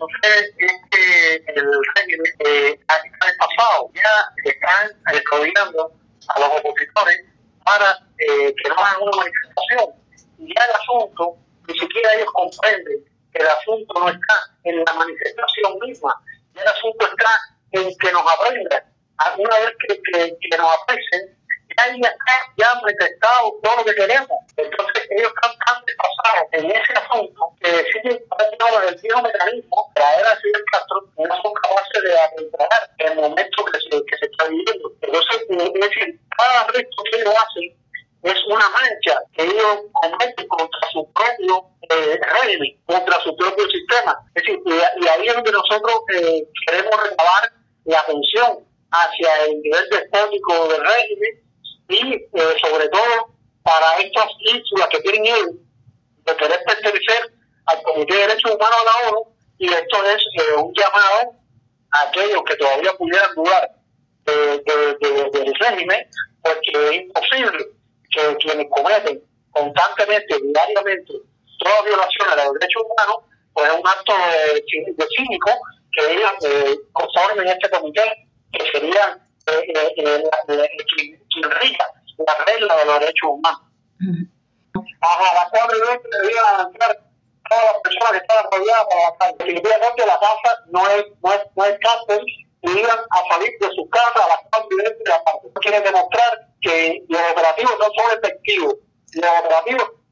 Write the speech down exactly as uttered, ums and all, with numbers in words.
sucede es que el régimen eh, el pasado ya están rodeando a los opositores para eh, que no hagan una manifestación. Y ya el asunto, ni siquiera ellos comprenden que el asunto no está en la manifestación misma, ya el asunto está en que nos aprendan. Una vez que, que, que nos aprecien, ya está ya manifestado todo lo que queremos. Entonces ellos están tan desfasados en ese asunto que deciden prácticamente el mismo mecanismo traer a Fidel Castro, no son capaces de administrar el momento que se, que se está viviendo. Entonces, es decir, cada arresto que ellos hacen es una mancha que ellos cometen contra su propio eh, régimen, contra su propio sistema. Es decir, y, y ahí es donde nosotros eh, queremos recabar la atención hacia el nivel despótico del régimen y eh, sobre todo para estas ínsulas que tienen ellos de querer pertenecer al Comité de Derechos Humanos de la ONU, y esto es eh, un llamado a aquellos que todavía pudieran dudar de, de, de, del régimen, porque es imposible que quienes cometen constantemente, diariamente, todas violaciones de los derechos humanos, pues es un acto de, de cínico que ellos eh, conformen este comité, que serían eh, eh, eh, quien, quien rija la regla de los derechos humanos. Uh-huh. A las cuatro y veinte debían entrar todas las personas que estaban rodeadas por la calle. Definitivamente la casa no es, no es, no es cárcel, y iban a salir de su casa a las cuatro y veinte de la tarde. Quieren demostrar que los operativos no son efectivos, los operativos